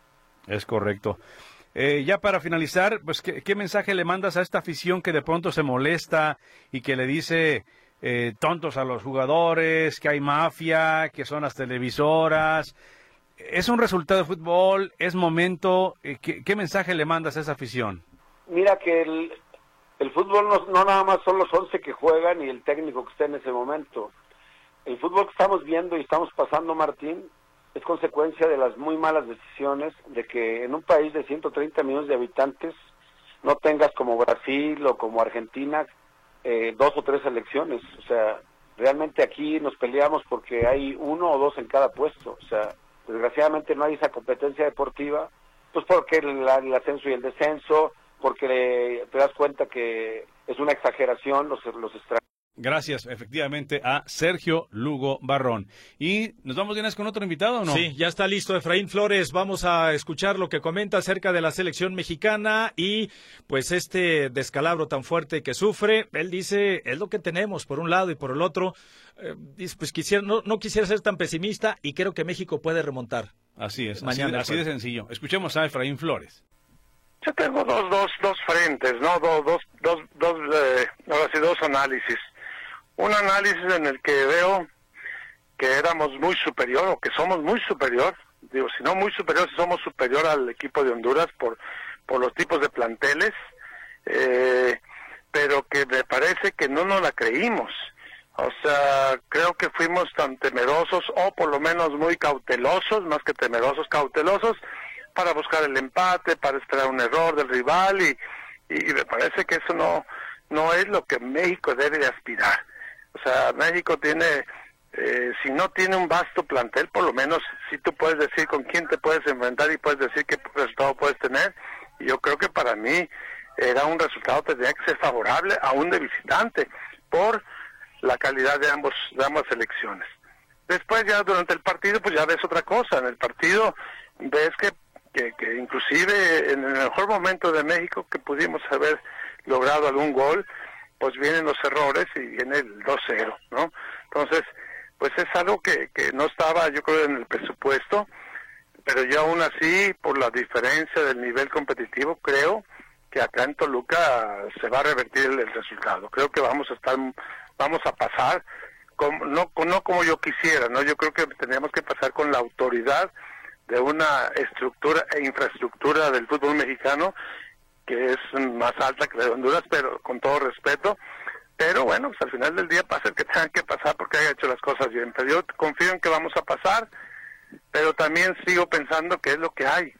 Es correcto. Eh, ya para finalizar, pues ¿qué, ¿qué mensaje le mandas a esta afición que de pronto se molesta y que le dice eh, tontos a los jugadores, que hay mafia, que son las televisoras? Es un resultado de fútbol, es momento. ¿Qué, qué mensaje le mandas a esa afición? Mira que el, el fútbol no, no nada más son los once que juegan y el técnico que está en ese momento. El fútbol que estamos viendo y estamos pasando, Martín, es consecuencia de las muy malas decisiones de que en un país de ciento treinta millones de habitantes no tengas como Brasil o como Argentina eh, dos o tres selecciones. O sea, realmente aquí nos peleamos porque hay uno o dos en cada puesto. O sea, desgraciadamente no hay esa competencia deportiva, pues porque el, el ascenso y el descenso, porque te das cuenta que es una exageración los, los extranjeros. Gracias, efectivamente, a Sergio Lugo Barrón. ¿Y nos vamos de una vez con otro invitado o no? Sí, ya está listo Efraín Flores. Vamos a escuchar lo que comenta acerca de la selección mexicana y pues este descalabro tan fuerte que sufre. Él dice, es lo que tenemos por un lado y por el otro. Eh, dice, pues quisiera, no, no quisiera ser tan pesimista y creo que México puede remontar. Así es, mañana, así, así de sencillo. Escuchemos a Efraín Flores. Yo tengo dos, dos, dos frentes, ¿no? Dos, dos, dos, dos, eh, ahora sí, dos análisis. Un análisis en el que veo que éramos muy superior, o que somos muy superior, digo, si no muy superior, si somos superior al equipo de Honduras por, por los tipos de planteles. Eh, pero que me parece que no nos la creímos. O sea, creo que fuimos tan temerosos, o por lo menos muy cautelosos, más que temerosos, cautelosos, para buscar el empate, para esperar un error del rival, y, y me parece que eso no, no es lo que México debe de aspirar. O sea, México tiene, eh, si no tiene un vasto plantel, por lo menos si tú puedes decir con quién te puedes enfrentar y puedes decir qué resultado puedes tener. Y yo creo que para mí era un resultado que tenía que ser favorable, aún de visitante, por la calidad de ambos de ambas selecciones. Después ya durante el partido pues ya ves otra cosa. En el partido ves que, que, que inclusive en el mejor momento de México que pudimos haber logrado algún gol, pues vienen los errores y viene el dos cero, ¿no? Entonces, pues es algo que, que no estaba, yo creo, en el presupuesto, pero yo aún así, por la diferencia del nivel competitivo, creo que acá en Toluca se va a revertir el, el resultado. Creo que vamos a estar, vamos a pasar, con, no, con, no como yo quisiera, ¿no? Yo creo que tendríamos que pasar con la autoridad de una estructura e infraestructura del fútbol mexicano que es más alta que la de Honduras, pero con todo respeto. Pero bueno, pues al final del día pasa el que tenga que pasar porque haya hecho las cosas bien. Pero yo confío en que vamos a pasar, pero también sigo pensando que es lo que hay.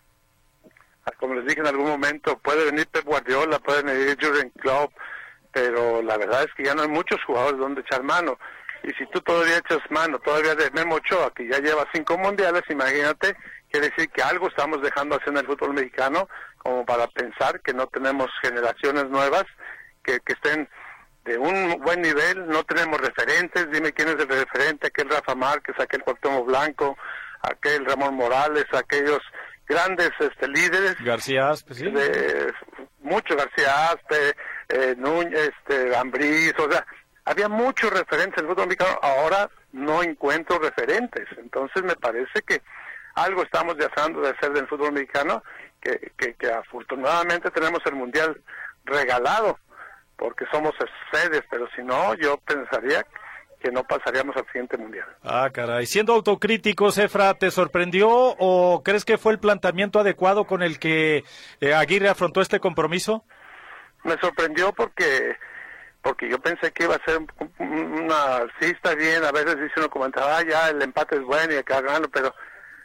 Como les dije en algún momento, puede venir Pep Guardiola, puede venir Jurgen Klopp, pero la verdad es que ya no hay muchos jugadores donde echar mano. Y si tú todavía echas mano, todavía de Memo Ochoa, que ya lleva cinco mundiales, imagínate, quiere decir que algo estamos dejando hacer en el fútbol mexicano, como para pensar que no tenemos generaciones nuevas que, que estén de un buen nivel. No tenemos referentes. Dime quién es el referente, aquel Rafa Márquez, aquel Cuauhtémoc Blanco, aquel Ramón Morales, aquellos grandes este líderes. García Aspe, sí. De, mucho García Aspe, eh, Núñez, este, Ambriz, o sea, había muchos referentes en el fútbol mexicano. Ahora no encuentro referentes. Entonces me parece que algo estamos dejando de hacer del fútbol mexicano, que, que, que afortunadamente tenemos el Mundial regalado, porque somos sedes, pero si no, yo pensaría que no pasaríamos al siguiente Mundial. Ah, caray. Siendo autocríticos, Efra, ¿te sorprendió o crees que fue el planteamiento adecuado con el que eh, Aguirre afrontó este compromiso? Me sorprendió porque porque yo pensé que iba a ser una... Sí, está bien, a veces dice uno comentaba, ah, ya, el empate es bueno y acá gano, pero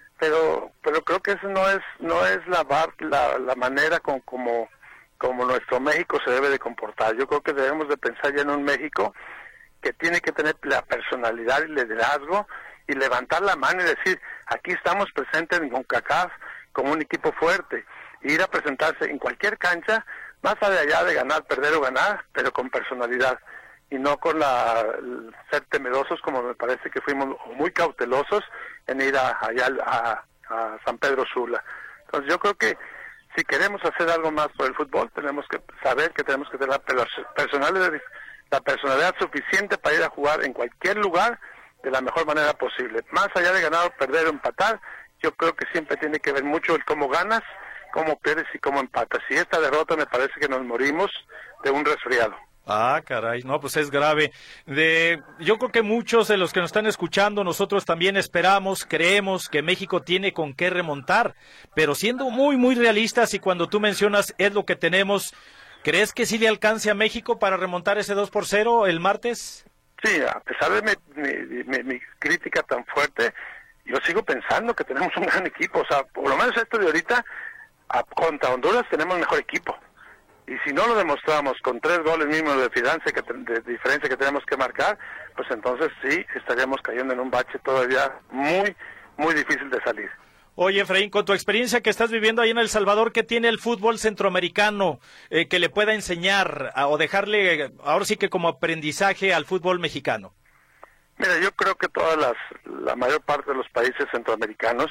pero pero creo que eso no es no es la la, la manera con como como nuestro México se debe de comportar. Yo creo que debemos de pensar ya en un México que tiene que tener la personalidad y el liderazgo y levantar la mano y decir, aquí estamos presentes en CONCACAF como un equipo fuerte, e ir a presentarse en cualquier cancha, más allá de ganar, perder o ganar, pero con personalidad, y no con la ser temerosos, como me parece que fuimos muy cautelosos en ir a, allá a, a San Pedro Sula. Entonces yo creo que si queremos hacer algo más por el fútbol, tenemos que saber que tenemos que tener la personalidad, la personalidad suficiente para ir a jugar en cualquier lugar de la mejor manera posible. Más allá de ganar, perder o empatar, yo creo que siempre tiene que ver mucho el cómo ganas, cómo pierdes y cómo empatas. Y esta derrota me parece que nos morimos de un resfriado. Ah, caray, no, pues es grave. De, yo creo que muchos de los que nos están escuchando, nosotros también esperamos, creemos que México tiene con qué remontar, pero siendo muy, muy realistas, y cuando tú mencionas es lo que tenemos, ¿crees que sí le alcance a México para remontar ese dos por cero el martes? Sí, a pesar de mi, mi, mi, mi crítica tan fuerte, yo sigo pensando que tenemos un gran equipo. O sea, por lo menos esto de ahorita, a, contra Honduras tenemos mejor equipo. Y si no lo demostramos con tres goles mínimos de diferencia, que, de diferencia que tenemos que marcar, pues entonces sí estaríamos cayendo en un bache todavía muy, muy difícil de salir. Oye, Efraín, con tu experiencia que estás viviendo ahí en El Salvador, ¿qué tiene el fútbol centroamericano eh, que le pueda enseñar a, o dejarle, ahora sí que como aprendizaje al fútbol mexicano? Mira, yo creo que todas las, la mayor parte de los países centroamericanos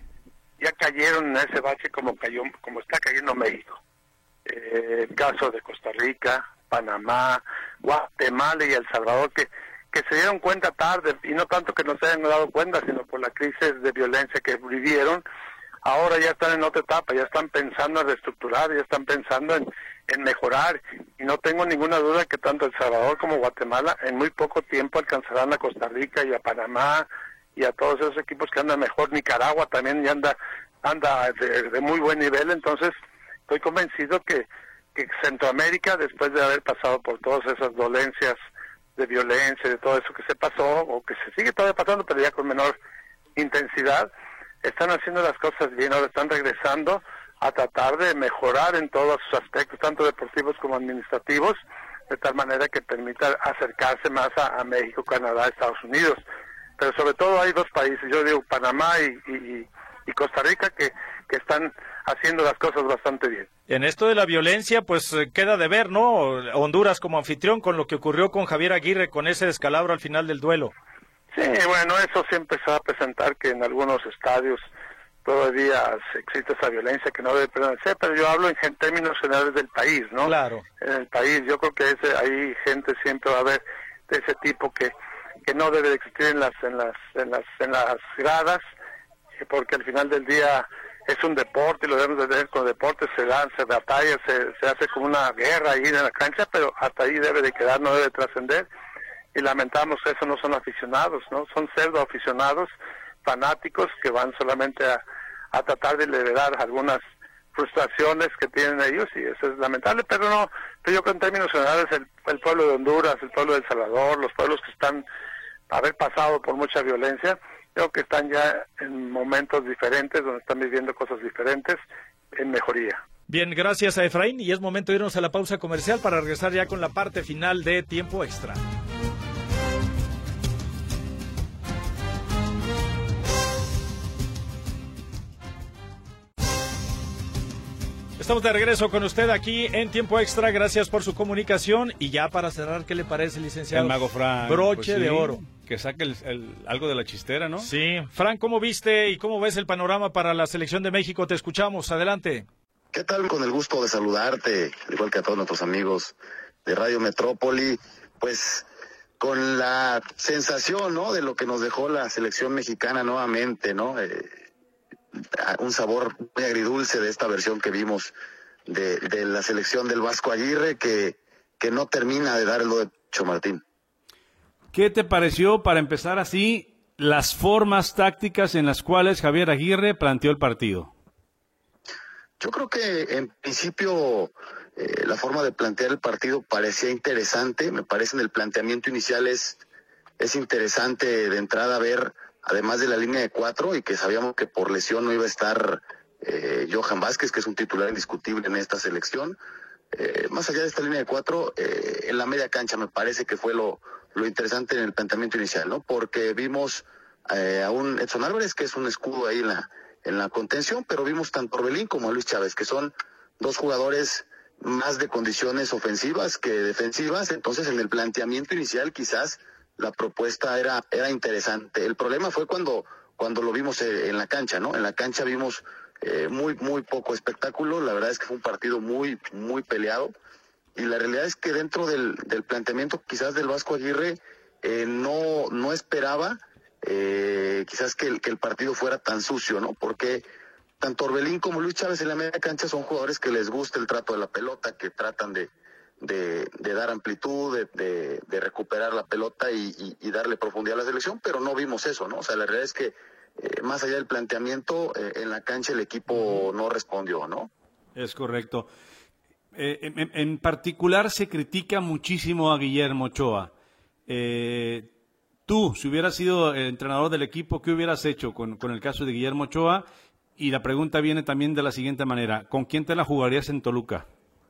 ya cayeron en ese bache como cayó, como está cayendo México. Eh, el caso de Costa Rica, Panamá, Guatemala y El Salvador, que, que se dieron cuenta tarde, y no tanto que no se hayan dado cuenta, sino por la crisis de violencia que vivieron. Ahora ya están en otra etapa, ya están pensando en reestructurar, ya están pensando en, en mejorar, y no tengo ninguna duda que tanto El Salvador como Guatemala en muy poco tiempo alcanzarán a Costa Rica y a Panamá y a todos esos equipos que andan mejor. Nicaragua también ya anda anda de, de muy buen nivel. Entonces estoy convencido que que Centroamérica, después de haber pasado por todas esas dolencias de violencia, de todo eso que se pasó, o que se sigue todavía pasando, pero ya con menor intensidad, están haciendo las cosas bien, ahora están regresando a tratar de mejorar en todos sus aspectos, tanto deportivos como administrativos, de tal manera que permita acercarse más a, a México, Canadá, Estados Unidos. Pero sobre todo hay dos países, yo digo Panamá y, y, y Costa Rica, que, que están haciendo las cosas bastante bien. En esto de la violencia, pues eh, queda de ver, ¿no? Honduras como anfitrión con lo que ocurrió con Javier Aguirre, con ese descalabro al final del duelo. Sí, bueno, eso siempre se va a presentar, que en algunos estadios todavía existe esa violencia que no debe permanecer, pero yo hablo en términos generales del país, ¿no? Claro. En el país, yo creo que ese, hay gente siempre va a haber de ese tipo que que no debe de existir en las en las en las en las gradas, porque al final del día es un deporte y lo debemos de tener con deporte, se dan, se batalla, se, se hace como una guerra ahí en la cancha, pero hasta ahí debe de quedar, no debe trascender, y lamentamos que eso no son aficionados, ¿no? Son pseudo aficionados, fanáticos que van solamente a, a tratar de liberar algunas frustraciones que tienen ellos, y eso es lamentable, pero no, pero yo creo en términos generales el, el pueblo de Honduras, el pueblo de El Salvador, los pueblos que están haber pasado por mucha violencia, creo que están ya en momentos diferentes, donde están viviendo cosas diferentes, en mejoría. Bien, gracias a Efraín, y es momento de irnos a la pausa comercial para regresar ya con la parte final de Tiempo Extra. Estamos de regreso con usted aquí en Tiempo Extra. Gracias por su comunicación. Y ya para cerrar, ¿qué le parece, licenciado? El Mago Frank. Broche pues sí, de oro. Que saque el, el, algo de la chistera, ¿no? Sí. Frank, ¿cómo viste y cómo ves el panorama para la selección de México? Te escuchamos. Adelante. ¿Qué tal? Con el gusto de saludarte, igual que a todos nuestros amigos de Radio Metrópoli. Pues con la sensación, ¿no?, de lo que nos dejó la selección mexicana nuevamente, ¿no? Eh, un sabor muy agridulce de esta versión que vimos de, de la selección del Vasco Aguirre, que, que no termina de dar el do de pecho, Martín. ¿Qué te pareció, para empezar así, las formas tácticas en las cuales Javier Aguirre planteó el partido? Yo creo que en principio eh, la forma de plantear el partido parecía interesante. Me parece en el planteamiento inicial es, es interesante de entrada ver, además de la línea de cuatro, y que sabíamos que por lesión no iba a estar eh, Johan Vázquez, que es un titular indiscutible en esta selección. Eh, más allá de esta línea de cuatro, eh, en la media cancha me parece que fue lo, lo interesante en el planteamiento inicial, ¿no? Porque vimos eh, a un Edson Álvarez, que es un escudo ahí en la, en la contención, pero vimos tanto a Orbelín como a Luis Chávez, que son dos jugadores más de condiciones ofensivas que defensivas. Entonces, en el planteamiento inicial quizás la propuesta era era interesante. El problema fue cuando cuando lo vimos en la cancha, ¿no? En la cancha vimos eh, muy muy poco espectáculo. La verdad es que fue un partido muy muy peleado, y la realidad es que dentro del, del planteamiento quizás del Vasco Aguirre eh, no no esperaba eh, quizás que el, que el partido fuera tan sucio, ¿no? Porque tanto Orbelín como Luis Chávez en la media cancha son jugadores que les gusta el trato de la pelota, que tratan de De, de dar amplitud, de, de, de recuperar la pelota y, y, y darle profundidad a la selección, pero no vimos eso, ¿no? O sea, la realidad es que eh, más allá del planteamiento, eh, en la cancha el equipo no respondió, ¿no? Es correcto. Eh, en, en particular se critica muchísimo a Guillermo Ochoa. Eh, tú, si hubieras sido el entrenador del equipo, ¿qué hubieras hecho con, con el caso de Guillermo Ochoa? Y la pregunta viene también de la siguiente manera: ¿con quién te la jugarías en Toluca?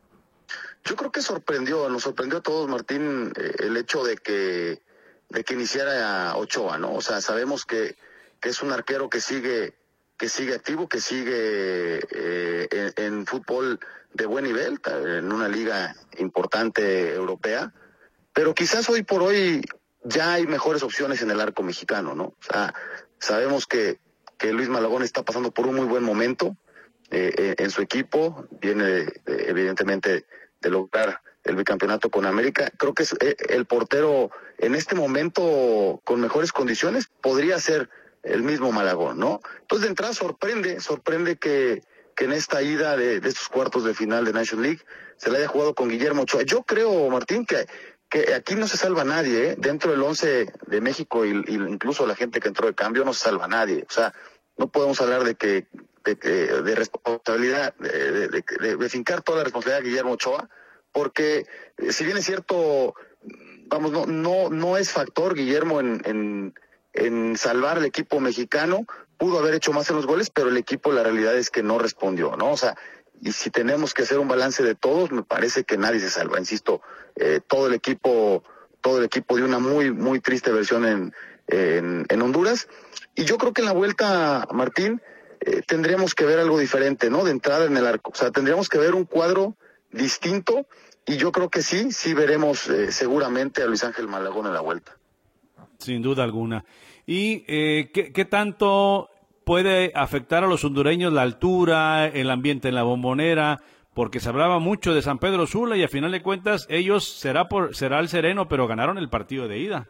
Yo creo que sorprendió, nos sorprendió a todos, Martín, eh, el hecho de que de que iniciara Ochoa, ¿no? O sea, sabemos que, que es un arquero que sigue que sigue activo, que sigue eh, en, en fútbol de buen nivel, en una liga importante europea, pero quizás hoy por hoy ya hay mejores opciones en el arco mexicano, ¿no? O sea, sabemos que, que Luis Malagón está pasando por un muy buen momento eh, en su equipo, viene eh, evidentemente de lograr el bicampeonato con América. Creo que es el portero en este momento con mejores condiciones, podría ser el mismo Malagón, ¿no? Entonces, de entrada sorprende, sorprende que, que en esta ida de, de estos cuartos de final de National League se le haya jugado con Guillermo Ochoa. Yo creo, Martín, que, que aquí no se salva nadie, ¿eh? Dentro del once de México y, y incluso la gente que entró de cambio no se salva nadie. O sea, no podemos hablar de que de, de, de responsabilidad, de, de, de, de fincar toda la responsabilidad a Guillermo Ochoa, porque eh, si bien es cierto, vamos, no no no es factor Guillermo en, en, en salvar al equipo mexicano, pudo haber hecho más en los goles, pero el equipo la realidad es que no respondió, ¿no? O sea, y si tenemos que hacer un balance de todos, me parece que nadie se salva, insisto, eh, todo el equipo, todo el equipo dio una muy, muy triste versión en, en, en Honduras, y yo creo que en la vuelta, Martín, eh, tendríamos que ver algo diferente, ¿no? De entrada en el arco, o sea, tendríamos que ver un cuadro distinto, y yo creo que sí, sí veremos eh, seguramente a Luis Ángel Malagón en la vuelta. Sin duda alguna. ¿Y eh, ¿qué, qué tanto puede afectar a los hondureños la altura, el ambiente en la Bombonera? Porque se hablaba mucho de San Pedro Sula y a final de cuentas ellos será por será el sereno, pero ganaron el partido de ida.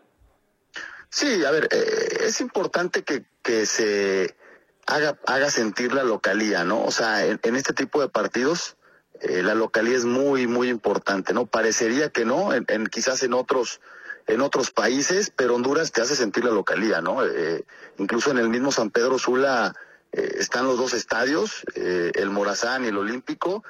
Sí, a ver, eh, es importante que, que se haga haga sentir la localía, ¿no? O sea, en, en este tipo de partidos eh, la localía es muy, muy importante, ¿no? Parecería que no, en, en quizás en otros en otros países, pero Honduras te hace sentir la localía, ¿no? Eh, incluso en el mismo San Pedro Sula eh, están los dos estadios, eh, el Morazán y el Olímpico,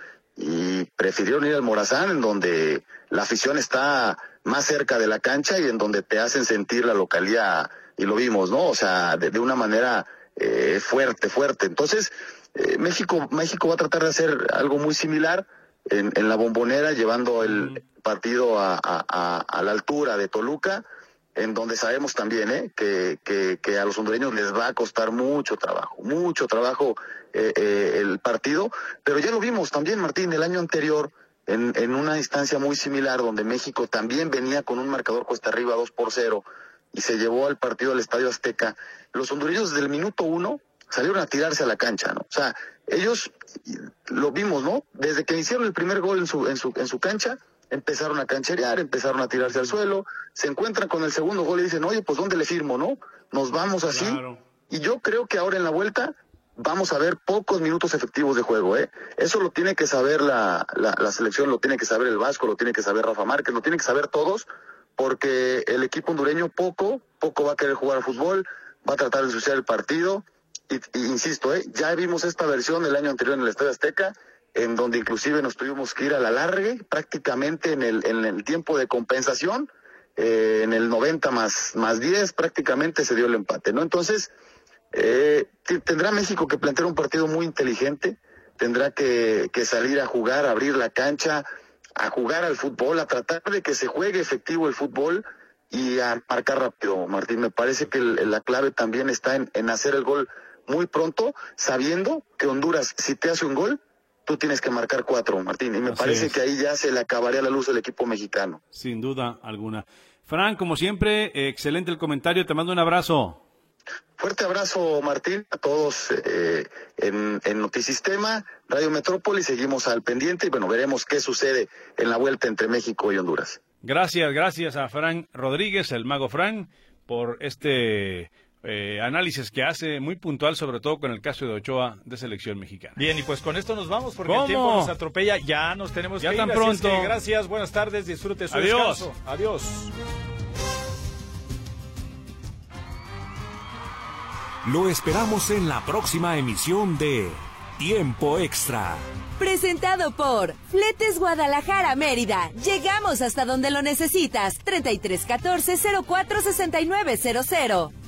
y prefirieron ir al Morazán, en donde la afición está más cerca de la cancha y en donde te hacen sentir la localía, y lo vimos, ¿no? O sea, de, de una manera eh, fuerte, fuerte. Entonces, eh, México, México va a tratar de hacer algo muy similar en, en la Bombonera, llevando el partido a, a, a la altura de Toluca, en donde sabemos también eh, que, que, que a los hondureños les va a costar mucho trabajo, mucho trabajo eh, eh, el partido, pero ya lo vimos también, Martín, el año anterior, en, en una instancia muy similar, donde México también venía con un marcador cuesta arriba dos por cero, y se llevó al partido al Estadio Azteca. Los hondureños desde el minuto uno salieron a tirarse a la cancha, ¿no? O sea, ellos, lo vimos, ¿no? Desde que hicieron el primer gol en su, en su, en su cancha, empezaron a cancherear, empezaron a tirarse al suelo, se encuentran con el segundo gol y dicen, oye, pues ¿dónde le firmo, no? Nos vamos así. Claro. Y yo creo que ahora en la vuelta vamos a ver pocos minutos efectivos de juego, ¿eh? Eso lo tiene que saber la, la, la selección, lo tiene que saber el Vasco, lo tiene que saber Rafa Márquez, lo tiene que saber todos, porque el equipo hondureño poco, poco va a querer jugar al fútbol, va a tratar de ensuciar el partido, y, y insisto, ¿eh? Ya vimos esta versión el año anterior en el Estadio Azteca, en donde inclusive nos tuvimos que ir a la largue, prácticamente en el, en el tiempo de compensación, eh, en el noventa más, más diez, prácticamente se dio el empate, ¿no? Entonces, eh, tendrá México que plantear un partido muy inteligente, tendrá que, que salir a jugar, a abrir la cancha, a jugar al fútbol, a tratar de que se juegue efectivo el fútbol y a marcar rápido, Martín. Me parece que el, la clave también está en, en hacer el gol muy pronto, sabiendo que Honduras, si te hace un gol, tú tienes que marcar cuatro, Martín, y me Así parece es. que ahí ya se le acabaría la luz del equipo mexicano. Sin duda alguna. Fran, como siempre, eh, excelente el comentario, te mando un abrazo. Fuerte abrazo, Martín, a todos eh, en, en Notisistema, Radio Metrópoli, seguimos al pendiente y bueno, veremos qué sucede en la vuelta entre México y Honduras. Gracias, gracias a Fran Rodríguez, el mago Fran, por este... Eh, análisis que hace muy puntual, sobre todo con el caso de Ochoa de selección mexicana. Bien, y pues con esto nos vamos porque ¿Cómo? el tiempo nos atropella, ya nos tenemos ya que tan ir. pronto. Es que gracias, buenas tardes, disfrute su Adiós. descanso. Adiós. Lo esperamos en la próxima emisión de Tiempo Extra. Presentado por Fletes Guadalajara Mérida. Llegamos hasta donde lo necesitas. treinta y tres catorce cero cuatro sesenta y nueve cero cero.